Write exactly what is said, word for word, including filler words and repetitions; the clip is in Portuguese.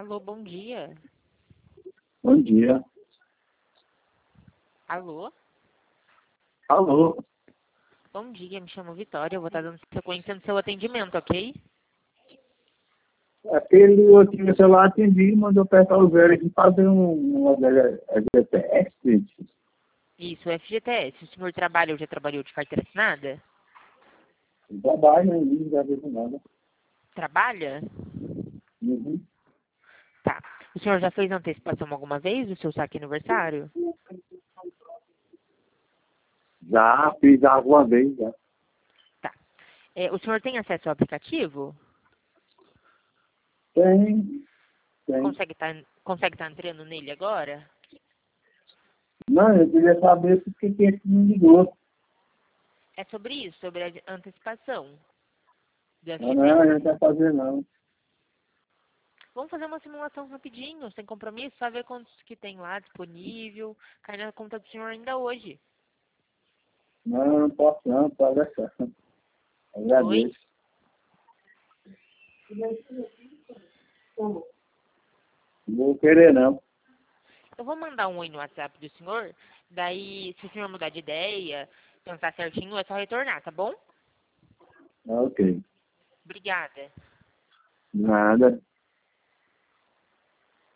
Alô, bom dia. Bom dia. Alô? Alô? Bom dia, me chamo Vitória. Eu vou estar dando sequência no seu atendimento, ok? Aquele outro celular atendi, mandou apertar o zero aqui fazer um, uma G P S, gente. Isso, F G T S. O senhor trabalha ou já trabalhou de carteira assinada? Trabalho, não já vejo nada. Trabalha? Uhum. Tá. O senhor já fez antecipação alguma vez do seu saque aniversário? Já fiz alguma vez, já. Tá. É, o senhor tem acesso ao aplicativo? Tem, tem. Consegue estar consegue tá entrando nele agora? Não, eu queria saber por que que esse me ligou. É sobre isso, sobre a antecipação do Não, não, a F G T S. gente vai fazer não. Vamos fazer uma simulação rapidinho, sem compromisso, só ver quantos que tem lá disponível, cai na conta do senhor ainda hoje. Não, não posso não, pode deixar. Oi? Agradeço. Não vou querer não. Eu vou mandar um oi no WhatsApp do senhor, daí se o senhor mudar de ideia, pensar certinho, é só retornar, tá bom? Ok. Obrigada. Nada.